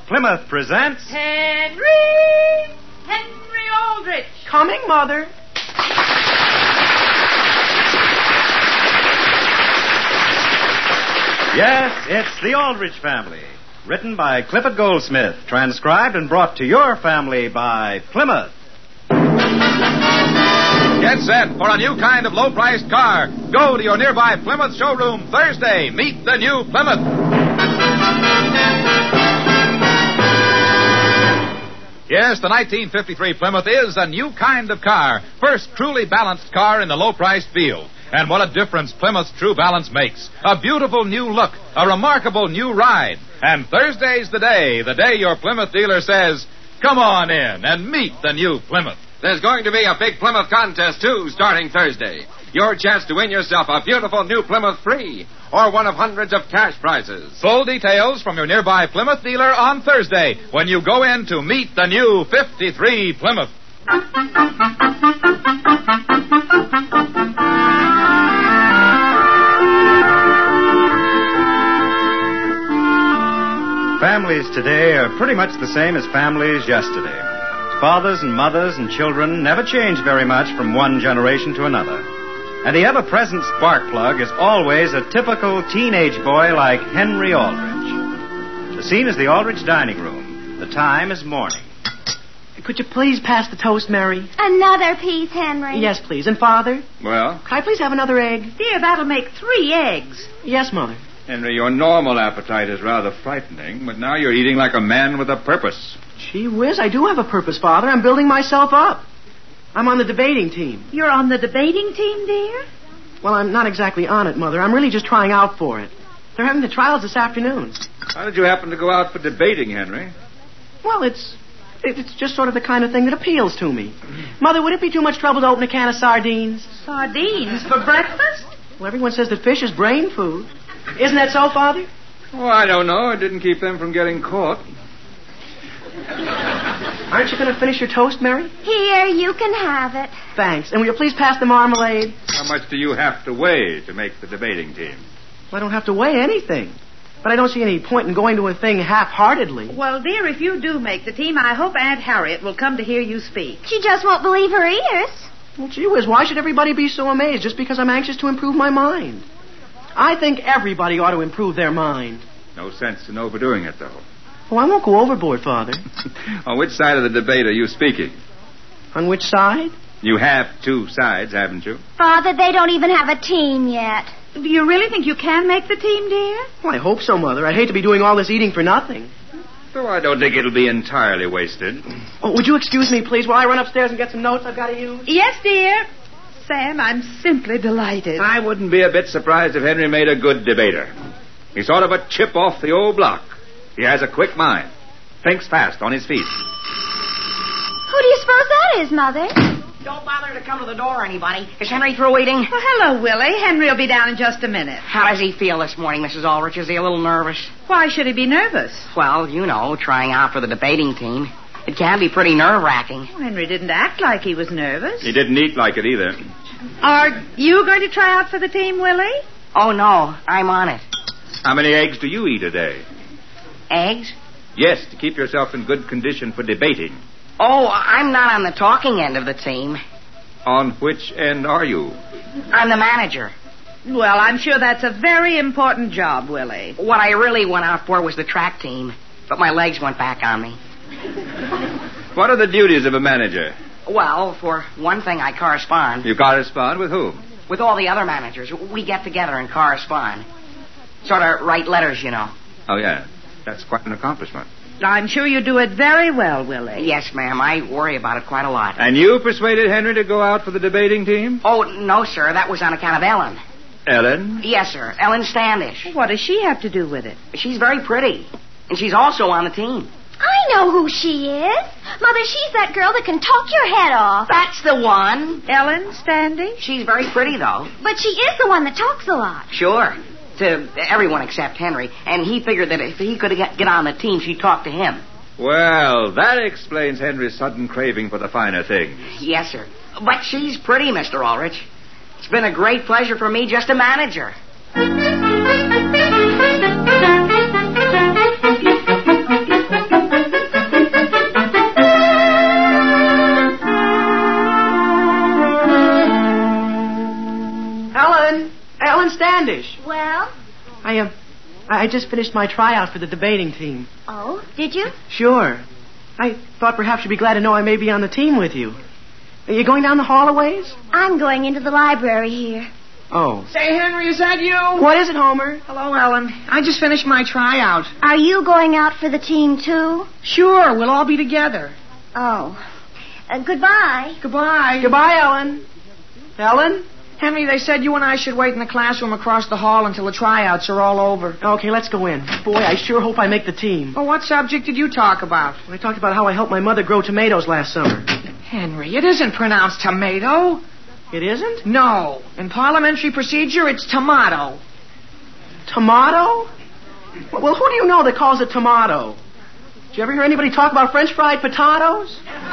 Plymouth presents... Henry Aldrich. Coming, Mother. Yes, it's The Aldrich Family. Written by Clifford Goldsmith. Transcribed and brought to your family by Plymouth. Get set for a new kind of low-priced car. Go to your nearby Plymouth showroom Thursday. Meet the new Plymouth. Yes, the 1953 Plymouth is a new kind of car. First truly balanced car in the low-priced field. And what a difference Plymouth's True Balance makes. A beautiful new look, a remarkable new ride. And Thursday's the day your Plymouth dealer says, come on in and meet the new Plymouth. There's going to be a big Plymouth contest, too, starting Thursday. Your chance to win yourself a beautiful new Plymouth free or one of hundreds of cash prizes. Full details from your nearby Plymouth dealer on Thursday when you go in to meet the new 53 Plymouth. Families today are pretty much the same as families yesterday. Fathers and mothers and children never change very much from one generation to another. And the ever-present spark plug is always a typical teenage boy like Henry Aldrich. The scene is the Aldrich dining room. The time is morning. Could you please pass the toast, Mary? Another piece, Henry. Yes, please. And Father? Well? Could I please have another egg? Dear, that'll make 3 eggs. Yes, Mother. Henry, your normal appetite is rather frightening, but now you're eating like a man with a purpose. Gee whiz, I do have a purpose, Father. I'm building myself up. I'm on the debating team. You're on the debating team, dear? Well, I'm not exactly on it, Mother. I'm really just trying out for it. They're having the trials this afternoon. How did you happen to go out for debating, Henry? Well, it's just sort of the kind of thing that appeals to me. Mother, would it be too much trouble to open a can of sardines? Sardines for breakfast? Well, everyone says that fish is brain food. Isn't that so, Father? Oh, I don't know. It didn't keep them from getting caught. Aren't you going to finish your toast, Mary? Here, you can have it. Thanks. And will you please pass the marmalade? How much do you have to weigh to make the debating team? Well, I don't have to weigh anything. But I don't see any point in going to a thing half-heartedly. Well, dear, if you do make the team, I hope Aunt Harriet will come to hear you speak. She just won't believe her ears. Well, gee whiz, why should everybody be so amazed just because I'm anxious to improve my mind? I think everybody ought to improve their mind. No sense in overdoing it, though. Oh, I won't go overboard, Father. On which side of the debate are you speaking? On which side? You have 2 sides, haven't you? Father, they don't even have a team yet. Do you really think you can make the team, dear? Well, I hope so, Mother. I'd hate to be doing all this eating for nothing. Though I don't think it'll be entirely wasted. Oh, would you excuse me, please, while I run upstairs and get some notes I've got to use? Yes, dear. Sam, I'm simply delighted. I wouldn't be a bit surprised if Henry made a good debater. He's sort of a chip off the old block. He has a quick mind. Thinks fast on his feet. Who do you suppose that is, Mother? Don't bother to come to the door, anybody. Is Henry through eating? Well, hello, Willie. Henry will be down in just a minute. How does he feel this morning, Mrs. Aldrich? Is he a little nervous? Why should he be nervous? Well, you know, trying out for the debating team. It can be pretty nerve-wracking. Well, Henry didn't act like he was nervous. He didn't eat like it either. Are you going to try out for the team, Willie? Oh, no. I'm on it. How many eggs do you eat a day? Eggs? Yes, to keep yourself in good condition for debating. Oh, I'm not on the talking end of the team. On which end are you? I'm the manager. Well, I'm sure that's a very important job, Willie. What I really went out for was the track team, but my legs went back on me. What are the duties of a manager? Well, for one thing, I correspond. You correspond with whom? With all the other managers. We get together and correspond. Sort of write letters, you know. Oh, yeah. That's quite an accomplishment. I'm sure you do it very well, Willie. Yes, ma'am. I worry about it quite a lot. And you persuaded Henry to go out for the debating team? Oh, no, sir. That was on account of Ellen. Ellen? Yes, sir. Ellen Standish. What does she have to do with it? She's very pretty. And she's also on the team. I know who she is. Mother, she's that girl that can talk your head off. That's the one. Ellen Standish? She's very pretty, though. But she is the one that talks a lot. Sure. To everyone except Henry. And he figured that if he could get on the team, she'd talk to him. Well, that explains Henry's sudden craving for the finer things. Yes, sir. But she's pretty, Mr. Aldrich. It's been a great pleasure for me just to manage her. Standish. Well? I just finished my tryout for the debating team. Oh, did you? Sure. I thought perhaps you'd be glad to know I may be on the team with you. Are you going down the hall a ways? I'm going into the library here. Oh. Say, Henry, is that you? What is it, Homer? Hello, Ellen. I just finished my tryout. Are you going out for the team, too? Sure, we'll all be together. Oh. Goodbye. Goodbye. Goodbye, Ellen. Ellen? Henry, they said you and I should wait in the classroom across the hall until the tryouts are all over. Okay, let's go in. Boy, I sure hope I make the team. Well, what subject did you talk about? I talked about how I helped my mother grow tomatoes last summer. Henry, it isn't pronounced tomato. It isn't? No. In parliamentary procedure, it's tomato. Tomato? Well, who do you know that calls it tomato? Did you ever hear anybody talk about French fried potatoes?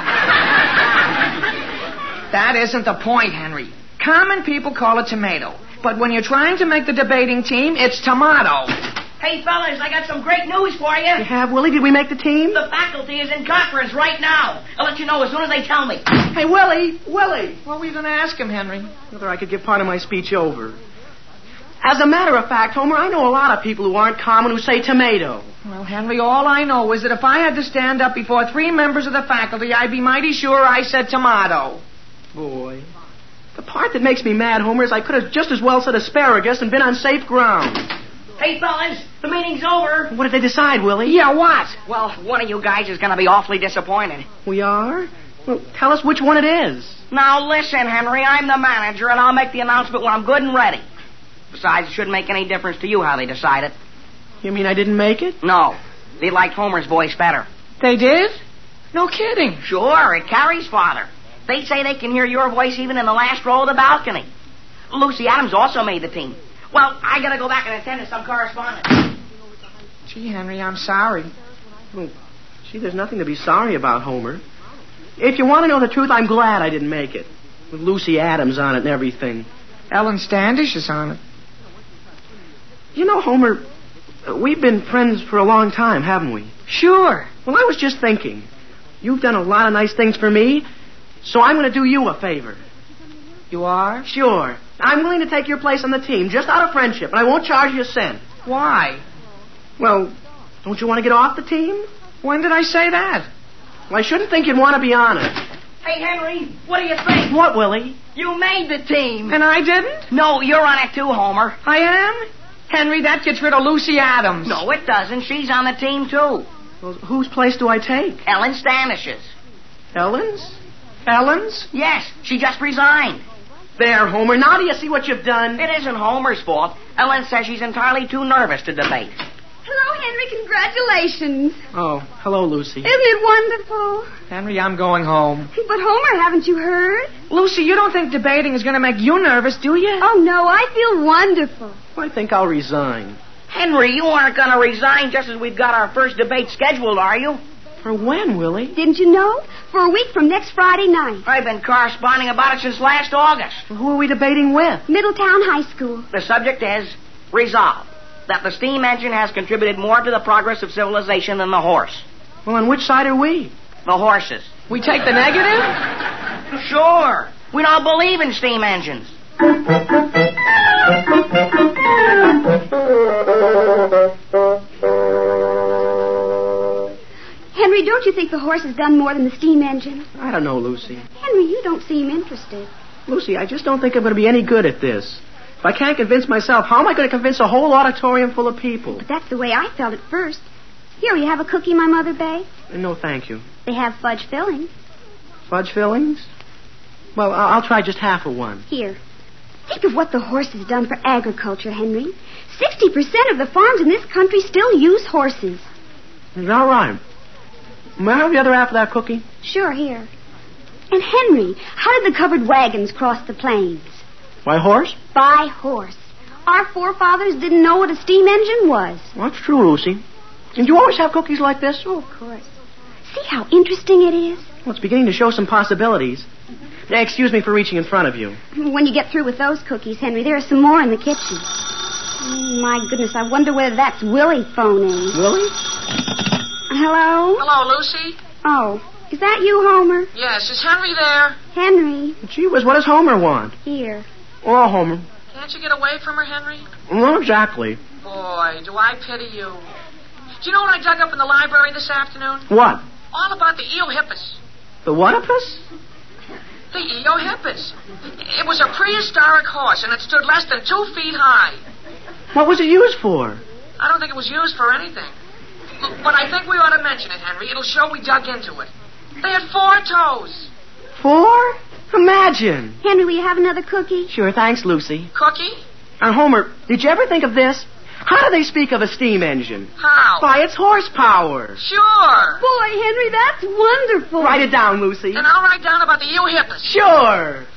That isn't the point, Henry. Common people call it tomato. But when you're trying to make the debating team, it's tomato. Hey, fellas, I got some great news for you. You have, Willie? Did we make the team? The faculty is in conference right now. I'll let you know as soon as they tell me. Hey, Willie! What were you going to ask him, Henry? Whether I could give part of my speech over. As a matter of fact, Homer, I know a lot of people who aren't common who say tomato. Well, Henry, all I know is that if I had to stand up before 3 members of the faculty, I'd be mighty sure I said tomato. Boy. The part that makes me mad, Homer, is I could have just as well said asparagus and been on safe ground. Hey, fellas, the meeting's over. What did they decide, Willie? Yeah, what? Well, one of you guys is going to be awfully disappointed. We are? Well, tell us which one it is. Now, listen, Henry, I'm the manager, and I'll make the announcement when I'm good and ready. Besides, it shouldn't make any difference to you how they decide it. You mean I didn't make it? No. They liked Homer's voice better. They did? No kidding. Sure, it carries farther. They say they can hear your voice even in the last row of the balcony. Lucy Adams also made the team. Well, I gotta go back and attend to some correspondence. Gee, Henry, I'm sorry. Well, gee, there's nothing to be sorry about, Homer. If you want to know the truth, I'm glad I didn't make it. With Lucy Adams on it and everything. Ellen Standish is on it. You know, Homer, we've been friends for a long time, haven't we? Sure. Well, I was just thinking. You've done a lot of nice things for me, so I'm going to do you a favor. You are? Sure. I'm willing to take your place on the team, just out of friendship, and I won't charge you a cent. Why? Well, don't you want to get off the team? When did I say that? Well, I shouldn't think you'd want to be on it. Hey, Henry, what do you think? What, Willie? You made the team. And I didn't? No, you're on it too, Homer. I am? Henry, that gets rid of Lucy Adams. No, it doesn't. She's on the team, too. Well, whose place do I take? Ellen Standish's. Ellen's? Ellen's? Yes, she just resigned. There, Homer. Now do you see what you've done? It isn't Homer's fault. Ellen says she's entirely too nervous to debate. Hello, Henry. Congratulations. Oh, hello, Lucy. Isn't it wonderful? Henry, I'm going home. But, Homer, haven't you heard? Lucy, you don't think debating is going to make you nervous, do you? Oh, no. I feel wonderful. I think I'll resign. Henry, you aren't going to resign just as we've got our first debate scheduled, are you? For when, Willie? Didn't you know? For a week from next Friday night. I've been corresponding about it since last August. Who are we debating with? Middletown High School. The subject is resolved that the steam engine has contributed more to the progress of civilization than the horse. Well, on which side are we? The horses. We take the negative? Sure. We don't believe in steam engines. Henry, don't you think the horse has done more than the steam engine? I don't know, Lucy. Henry, you don't seem interested. Lucy, I just don't think I'm going to be any good at this. If I can't convince myself, how am I going to convince a whole auditorium full of people? But that's the way I felt at first. Here, will you have a cookie my mother baked? No, thank you. They have fudge fillings. Fudge fillings? Well, I'll try just half of one. Here. Think of what the horse has done for agriculture, Henry. 60% of the farms in this country still use horses. Is that right? May I have the other half of that cookie? Sure, here. And Henry, how did the covered wagons cross the plains? By horse? By horse. Our forefathers didn't know what a steam engine was. Well, that's true, Lucy. And you always have cookies like this? Oh, of course. See how interesting it is? Well, it's beginning to show some possibilities. Now, excuse me for reaching in front of you. When you get through with those cookies, Henry, there are some more in the kitchen. Oh, my goodness, I wonder whether that's Willie phoning. Willie? Hello? Hello, Lucy. Oh, is that you, Homer? Yes, is Henry there? Henry. Gee whiz, what does Homer want? Here. Oh, Homer. Can't you get away from her, Henry? Not exactly. Boy, do I pity you. Do you know what I dug up in the library this afternoon? What? All about the Eohippus. The what-a-pus? The Eohippus. It was a prehistoric horse, and it stood less than 2 feet high. What was it used for? I don't think it was used for anything. But I think we ought to mention it, Henry. It'll show we dug into it. They had 4 toes. 4? Imagine. Henry, will you have another cookie? Sure, thanks, Lucy. Cookie? Homer, did you ever think of this? How do they speak of a steam engine? How? By its horsepower. Sure. Boy, Henry, that's wonderful. Write it down, Lucy. And I'll write down about the Eohippus. Sure.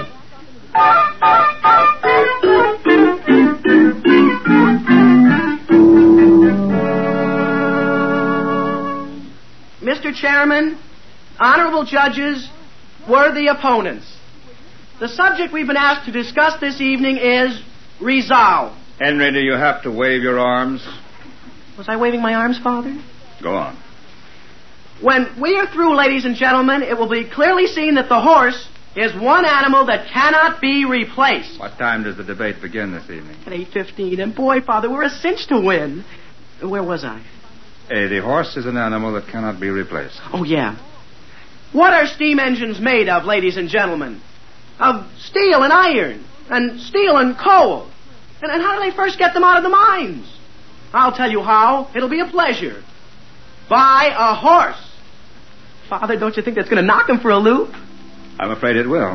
Mr. Chairman, honorable judges, worthy opponents, the subject we've been asked to discuss this evening is resolve. Henry, do you have to wave your arms? Was I waving my arms, Father? Go on. When we are through, ladies and gentlemen, it will be clearly seen that the horse is one animal that cannot be replaced. What time does the debate begin this evening? At 8:15. And boy, Father, we're a cinch to win. Where was I? The horse is an animal that cannot be replaced. Oh, yeah. What are steam engines made of, ladies and gentlemen? Of steel and iron, and steel and coal. And how do they first get them out of the mines? I'll tell you how. It'll be a pleasure. By a horse. Father, don't you think that's going to knock him for a loop? I'm afraid it will.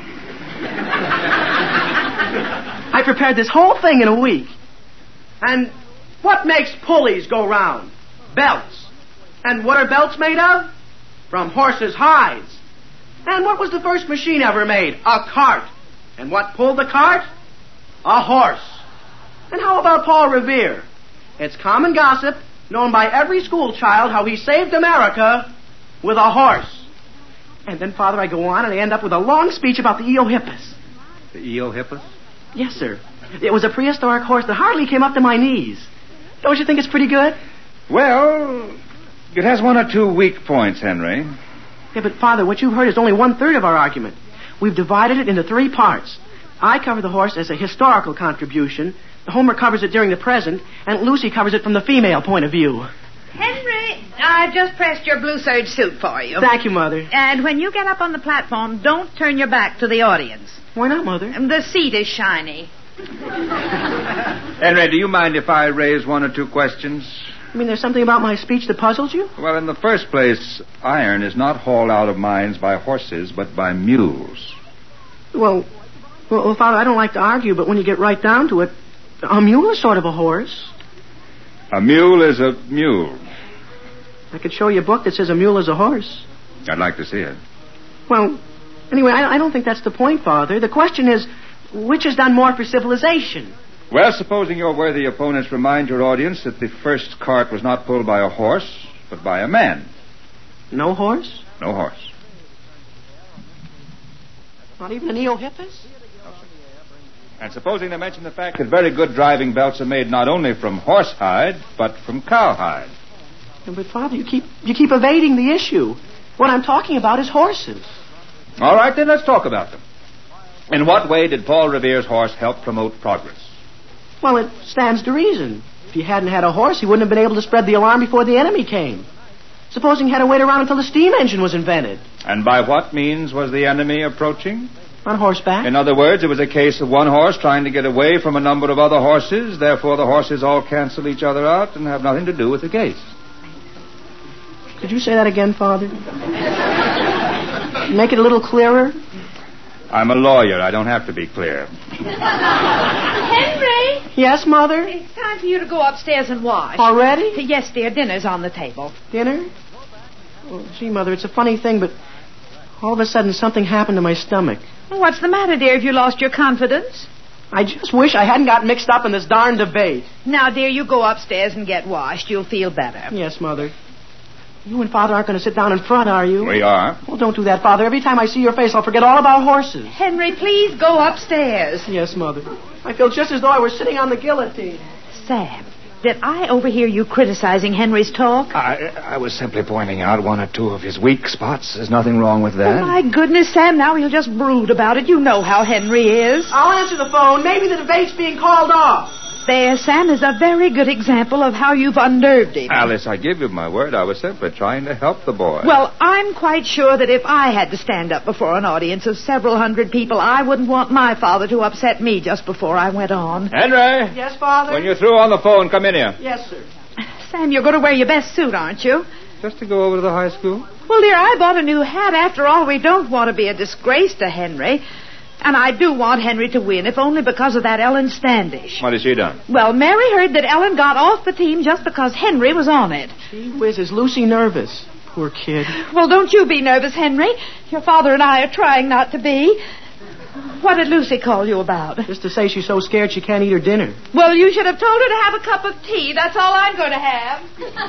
I prepared this whole thing in a week. And what makes pulleys go round? Belts. And what are belts made of? From horses' hides. And what was the first machine ever made? A cart. And what pulled the cart? A horse. And how about Paul Revere? It's common gossip, known by every school child, how he saved America with a horse. And then, Father, I go on and I end up with a long speech about the Eohippus. The Eohippus? Yes, sir. It was a prehistoric horse that hardly came up to my knees. Don't you think it's pretty good? Well, it has 1 or 2 weak points, Henry. Yeah, but, Father, what you've heard is only 1/3 of our argument. We've divided it into 3 parts. I cover the horse as a historical contribution, Homer covers it during the present, and Lucy covers it from the female point of view. Henry, I've just pressed your blue serge suit for you. Thank you, Mother. And when you get up on the platform, don't turn your back to the audience. Why not, Mother? The seat is shiny. Henry, do you mind if I raise 1 or 2 questions? You mean there's something about my speech that puzzles you? Well, in the first place, iron is not hauled out of mines by horses, but by mules. Well, Father, I don't like to argue, but when you get right down to it, a mule is sort of a horse. A mule is a mule. I could show you a book that says a mule is a horse. I'd like to see it. Well, anyway, I don't think that's the point, Father. The question is, which has done more for civilization? Well, supposing your worthy opponents remind your audience that the first cart was not pulled by a horse, but by a man. No horse? No horse. Not even an Eohippus? And supposing they mention the fact that very good driving belts are made not only from horsehide, but from cowhide. But, Father, you keep evading the issue. What I'm talking about is horses. All right, then let's talk about them. In what way did Paul Revere's horse help promote progress? Well, it stands to reason. If he hadn't had a horse, he wouldn't have been able to spread the alarm before the enemy came. Supposing he had to wait around until the steam engine was invented. And by what means was the enemy approaching? On horseback. In other words, it was a case of one horse trying to get away from a number of other horses. Therefore, the horses all cancel each other out and have nothing to do with the case. Could you say that again, Father? Make it a little clearer. I'm a lawyer. I don't have to be clear. Henry! Yes, Mother? It's time for you to go upstairs and wash. Already? Yes, dear. Dinner's on the table. Dinner? Well, gee, Mother, it's a funny thing, but all of a sudden something happened to my stomach. Well, what's the matter, dear? Have you lost your confidence? I just wish I hadn't got mixed up in this darn debate. Now, dear, you go upstairs and get washed. You'll feel better. Yes, Mother. You and Father aren't going to sit down in front, are you? We are. Well, don't do that, Father. Every time I see your face, I'll forget all about horses. Henry, please go upstairs. Yes, Mother. I feel just as though I were sitting on the guillotine. Sam, Did I overhear you criticizing Henry's talk? I was simply pointing out one or two of his weak spots. There's nothing wrong with that. Oh, my goodness, Sam, now he'll just brood about it. You know how Henry is. I'll answer the phone. Maybe the debate's being called off. There, Sam, is a very good example of how you've unnerved him. Alice, I give you my word. I was simply trying to help the boy. Well, I'm quite sure that if I had to stand up before an audience of several hundred people, I wouldn't want my father to upset me just before I went on. Henry! Yes, Father? When you're through on the phone, come in here. Yes, sir. Sam, you're going to wear your best suit, aren't you? Just to go over to the high school? Well, dear, I bought a new hat. After all, we don't want to be a disgrace to Henry. And I do want Henry to win, if only because of that Ellen Standish. What has she done? Well, Mary heard that Ellen got off the team just because Henry was on it. Gee whiz, is Lucy nervous? Poor kid. Well, don't you be nervous, Henry. Your father and I are trying not to be. What did Lucy call you about? Just to say she's so scared she can't eat her dinner. Well, you should have told her to have a cup of tea. That's all I'm going to have.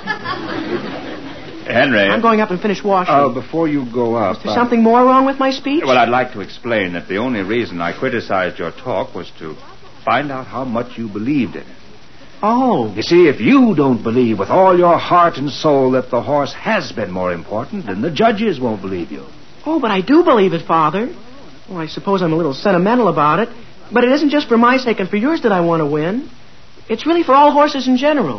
Henry. I'm going up and finish washing. Before you go up... Is there something more wrong with my speech? Well, I'd like to explain that the only reason I criticized your talk was to find out how much you believed in it. Oh. You see, if you don't believe with all your heart and soul that the horse has been more important, then the judges won't believe you. Oh, but I do believe it, Father. Well, I suppose I'm a little sentimental about it, but it isn't just for my sake and for yours that I want to win. It's really for all horses in general.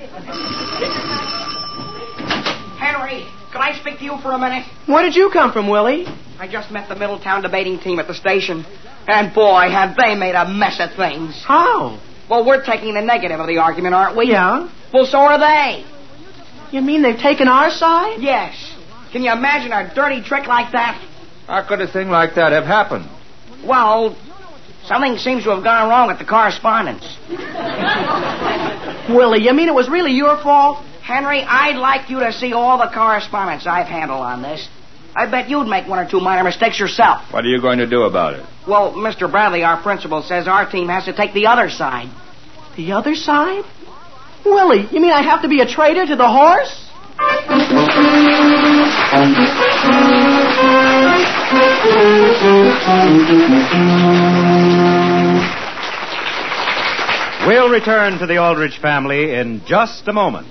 Henry, could I speak to you for a minute? Where did you come from, Willie? I just met the Middletown debating team at the station. And boy, have they made a mess of things. How? Well, we're taking the negative of the argument, aren't we? Yeah. Well, so are they. You mean they've taken our side? Yes. Can you imagine a dirty trick like that? How could a thing like that have happened? Well, something seems to have gone wrong with the correspondence. Willie, you mean it was really your fault? Henry, I'd like you to see all the correspondence I've handled on this. I bet you'd make one or two minor mistakes yourself. What are you going to do about it? Well, Mr. Bradley, our principal, says our team has to take the other side. The other side? Willie, you mean I have to be a traitor to the horse? We'll return to the Aldrich family in just a moment.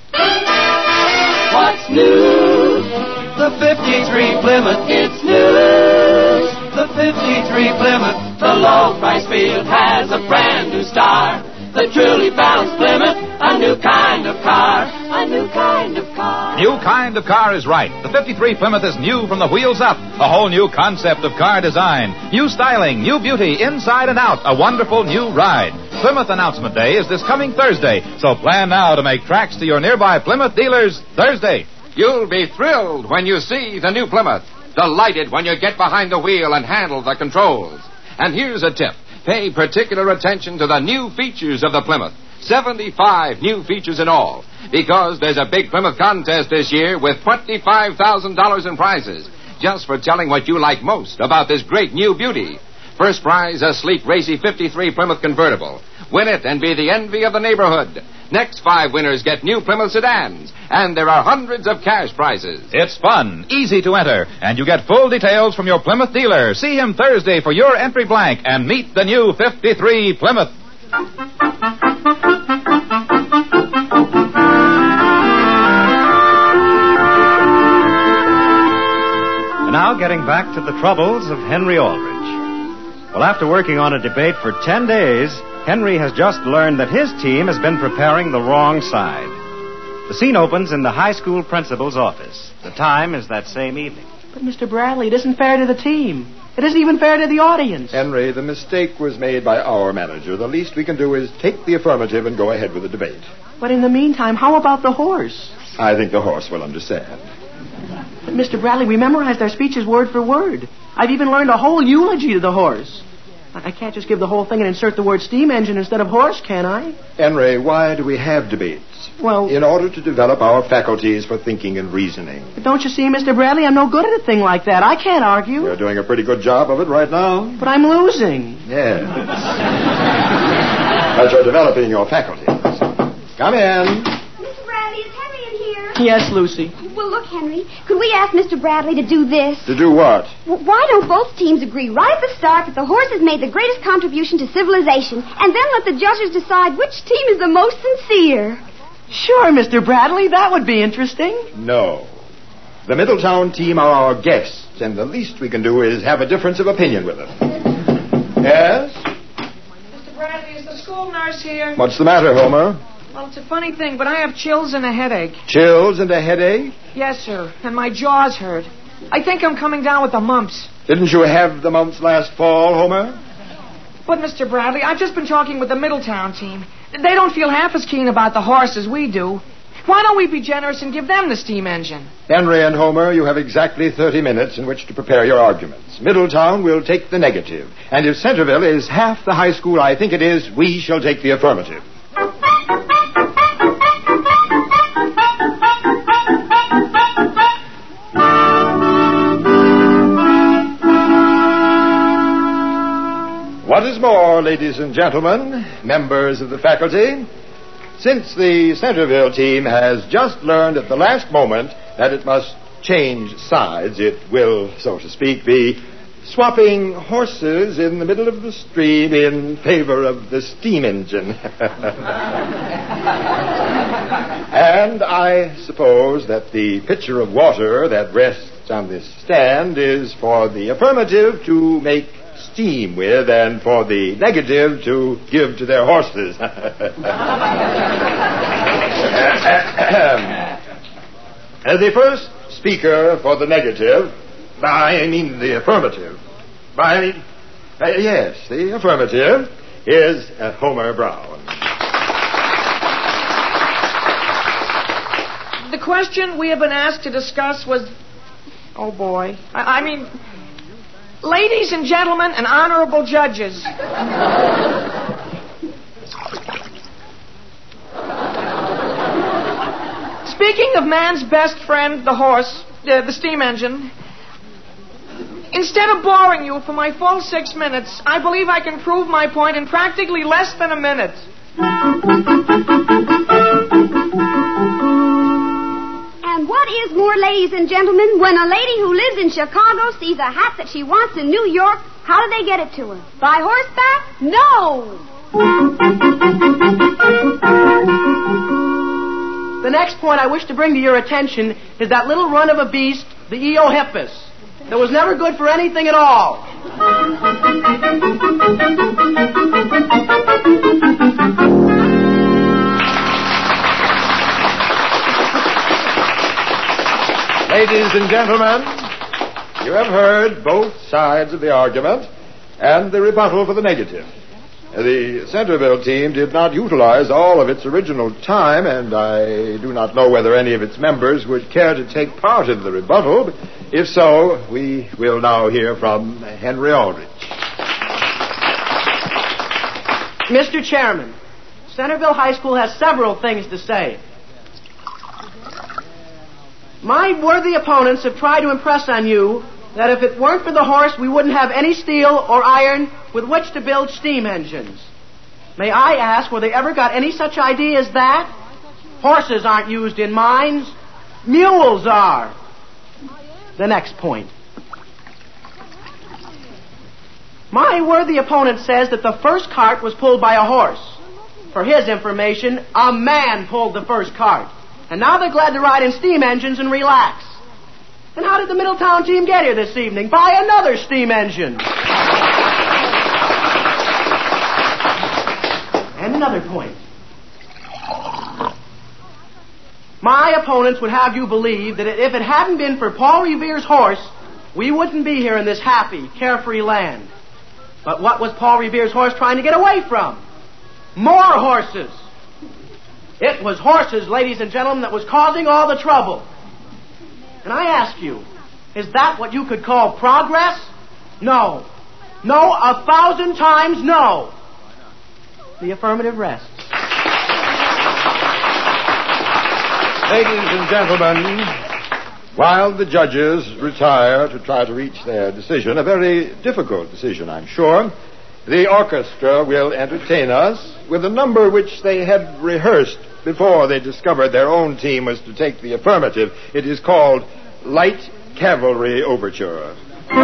What's new? The 53 Plymouth, it's news. The 53 Plymouth, the low price field has a brand new star. The truly balanced Plymouth, a new kind of car. A new kind of car. New kind of car is right. The 53 Plymouth is new from the wheels up. A whole new concept of car design. New styling, new beauty, inside and out. A wonderful new ride. Plymouth Announcement Day is this coming Thursday, so plan now to make tracks to your nearby Plymouth dealers Thursday. You'll be thrilled when you see the new Plymouth. Delighted when you get behind the wheel and handle the controls. And here's a tip. Pay particular attention to the new features of the Plymouth. 75 new features in all. Because there's a big Plymouth contest this year with $25,000 in prizes. Just for telling what you like most about this great new beauty. First prize, a sleek, racy 53 Plymouth convertible. Win it and be the envy of the neighborhood. Next 5 winners get new Plymouth sedans. And there are hundreds of cash prizes. It's fun, easy to enter, and you get full details from your Plymouth dealer. See him Thursday for your entry blank and meet the new 53 Plymouth. And now getting back to the troubles of Henry Aldrich. Well, after working on a debate for 10 days, Henry has just learned that his team has been preparing the wrong side. The scene opens in the high school principal's office. The time is that same evening. But, Mr. Bradley, it isn't fair to the team. It isn't even fair to the audience. Henry, the mistake was made by our manager. The least we can do is take the affirmative and go ahead with the debate. But in the meantime, how about the horse? I think the horse will understand. But, Mr. Bradley, we memorized our speeches word for word. I've even learned a whole eulogy to the horse. I can't just give the whole thing and insert the word steam engine instead of horse, can I? Henry, why do we have debates? Well... in order to develop our faculties for thinking and reasoning. But don't you see, Mr. Bradley, I'm no good at a thing like that. I can't argue. You're doing a pretty good job of it right now. But I'm losing. Yes. But you're developing your faculties. Come in. Mr. Bradley, is Henry in here? Yes, Lucy. Well, look, Henry, could we ask Mr. Bradley to do this? To do what? Why don't both teams agree right at the start that the horses made the greatest contribution to civilization, and then let the judges decide which team is the most sincere? Sure, Mr. Bradley, that would be interesting. No. The Middletown team are our guests, and the least we can do is have a difference of opinion with them. Yes? Mr. Bradley, is the school nurse here? What's the matter, Homer? Well, it's a funny thing, but I have chills and a headache. Chills and a headache? Yes, sir, and my jaw's hurt. I think I'm coming down with the mumps. Didn't you have the mumps last fall, Homer? But, Mr. Bradley, I've just been talking with the Middletown team. They don't feel half as keen about the horse as we do. Why don't we be generous and give them the steam engine? Henry and Homer, you have exactly 30 minutes in which to prepare your arguments. Middletown will take the negative. And if Centerville is half the high school I think it is, we shall take the affirmative. What is more, ladies and gentlemen, members of the faculty, since the Centerville team has just learned at the last moment that it must change sides, it will, so to speak, be swapping horses in the middle of the stream in favor of the steam engine. And I suppose that the pitcher of water that rests on this stand is for the affirmative to make steam with and for the negative to give to their horses. The first speaker for the negative, I mean the affirmative, yes, the affirmative is Homer Brown. The question we have been asked to discuss was... Oh, boy. I mean... Ladies and gentlemen and honorable judges. Speaking of man's best friend, the horse, the steam engine, instead of boring you for my full 6 minutes, I believe I can prove my point in practically less than a minute. And what is more, ladies and gentlemen, when a lady who lives in Chicago sees a hat that she wants in New York, how do they get it to her? By horseback? No! The next point I wish to bring to your attention is that little run of a beast, the Eohippus, that was never good for anything at all. Ladies and gentlemen, you have heard both sides of the argument and the rebuttal for the negative. The Centerville team did not utilize all of its original time, and I do not know whether any of its members would care to take part in the rebuttal. If so, we will now hear from Henry Aldrich. Mr. Chairman, Centerville High School has several things to say. My worthy opponents have tried to impress on you that if it weren't for the horse, we wouldn't have any steel or iron with which to build steam engines. May I ask, where they ever got any such idea as that? Horses aren't used in mines. Mules are. The next point. My worthy opponent says that the first cart was pulled by a horse. For his information, a man pulled the first cart. And now they're glad to ride in steam engines and relax. And how did the Middletown team get here this evening? By another steam engine. And another point. My opponents would have you believe that if it hadn't been for Paul Revere's horse, we wouldn't be here in this happy, carefree land. But what was Paul Revere's horse trying to get away from? More horses. It was horses, ladies and gentlemen, that was causing all the trouble. And I ask you, is that what you could call progress? No. No, 1,000 times no. The affirmative rests. Ladies and gentlemen, while the judges retire to try to reach their decision, a very difficult decision, I'm sure, the orchestra will entertain us with a number which they had rehearsed before they discovered their own team was to take the affirmative. It is called Light Cavalry Overture.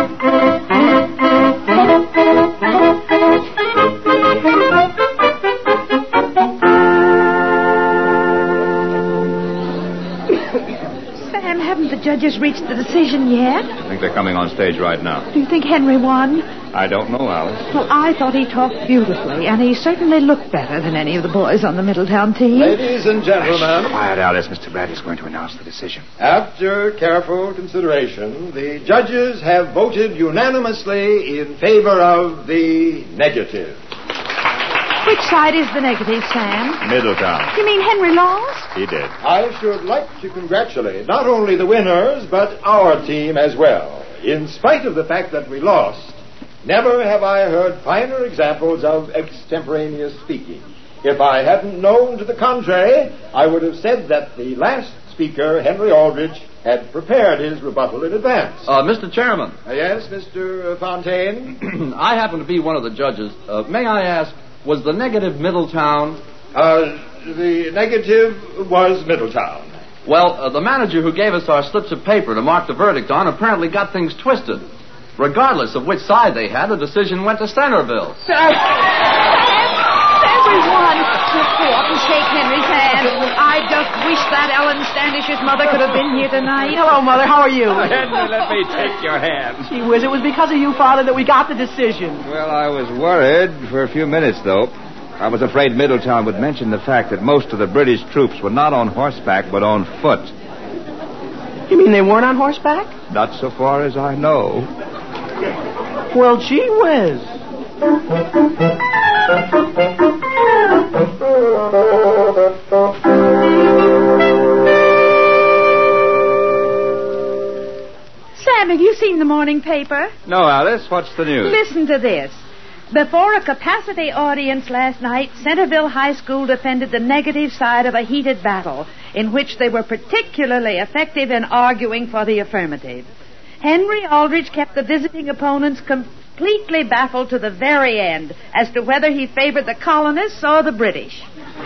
Sam, haven't the judges reached the decision yet? I think they're coming on stage right now. Do you think Henry won? I don't know, Alice. Well, I thought he talked beautifully, and he certainly looked better than any of the boys on the Middletown team. Ladies and gentlemen. Quiet, Alice. Mr. Bradley's going to announce the decision. After careful consideration, the judges have voted unanimously in favor of the negative. Which side is the negative, Sam? Middletown. You mean Henry lost? He did. I should like to congratulate not only the winners, but our team as well. In spite of the fact that we lost, never have I heard finer examples of extemporaneous speaking. If I hadn't known to the contrary, I would have said that the last speaker, Henry Aldrich, had prepared his rebuttal in advance. Mr. Chairman. Yes, Mr. Fontaine? I happen to be one of the judges. May I ask, was the negative Middletown? The negative was Middletown. Well, the manager who gave us our slips of paper to mark the verdict on apparently got things twisted. Regardless of which side they had, the decision went to Centerville. Everyone, go up and shake Henry's hand. I just wish that Ellen Standish's mother could have been here tonight. Hello, Mother. How are you? Henry, let me take your hand. Gee whiz, it was because of you, Father, that we got the decision. Well, I was worried for a few minutes, though. I was afraid Middletown would mention the fact that most of the British troops were not on horseback, but on foot. You mean they weren't on horseback? Not so far as I know. Well, gee whiz. Sam, have you seen the morning paper? No, Alice. What's the news? Listen to this. Before a capacity audience last night, Centerville High School defended the negative side of a heated battle in which they were particularly effective in arguing for the affirmative. Henry Aldrich kept the visiting opponents completely baffled to the very end as to whether he favored the colonists or the British.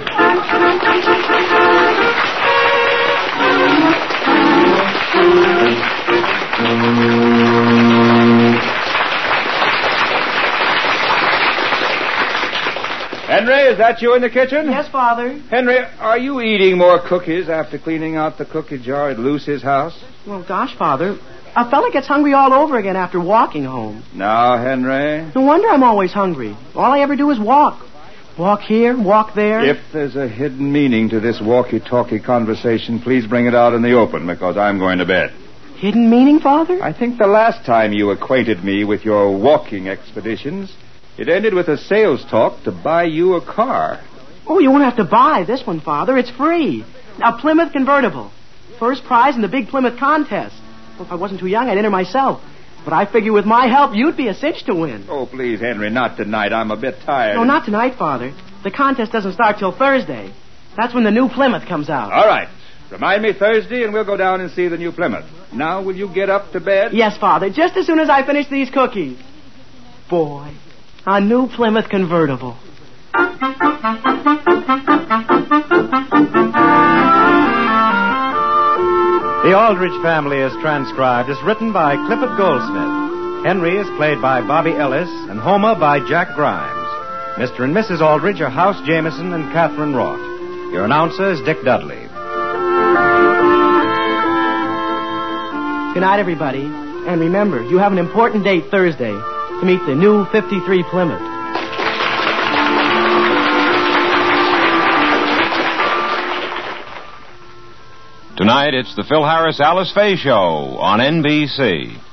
Henry, is that you in the kitchen? Yes, Father. Henry, are you eating more cookies after cleaning out the cookie jar at Lucy's house? Well, gosh, Father, a fella gets hungry all over again after walking home. Now, Henry. No wonder I'm always hungry. All I ever do is walk. Walk here, walk there. If there's a hidden meaning to this walkie-talkie conversation, please bring it out in the open, because I'm going to bed. Hidden meaning, Father? I think the last time you acquainted me with your walking expeditions, it ended with a sales talk to buy you a car. Oh, you won't have to buy this one, Father. It's free. A Plymouth convertible. First prize in the big Plymouth contest. Well, if I wasn't too young, I'd enter myself. But I figure with my help, you'd be a cinch to win. Oh, please, Henry, not tonight. I'm a bit tired. No, not tonight, Father. The contest doesn't start till Thursday. That's when the new Plymouth comes out. All right. Remind me Thursday, and we'll go down and see the new Plymouth. Now, will you get up to bed? Yes, Father, just as soon as I finish these cookies. Boy, a new Plymouth convertible. The Aldrich Family is transcribed as written by Clifford Goldsmith. Henry is played by Bobby Ellis, and Homer by Jack Grimes. Mr. and Mrs. Aldrich are House Jameson and Catherine Roth. Your announcer is Dick Dudley. Good night, everybody. And remember, you have an important date Thursday to meet the new 53 Plymouth. Tonight, it's the Phil Harris Alice Faye Show on NBC.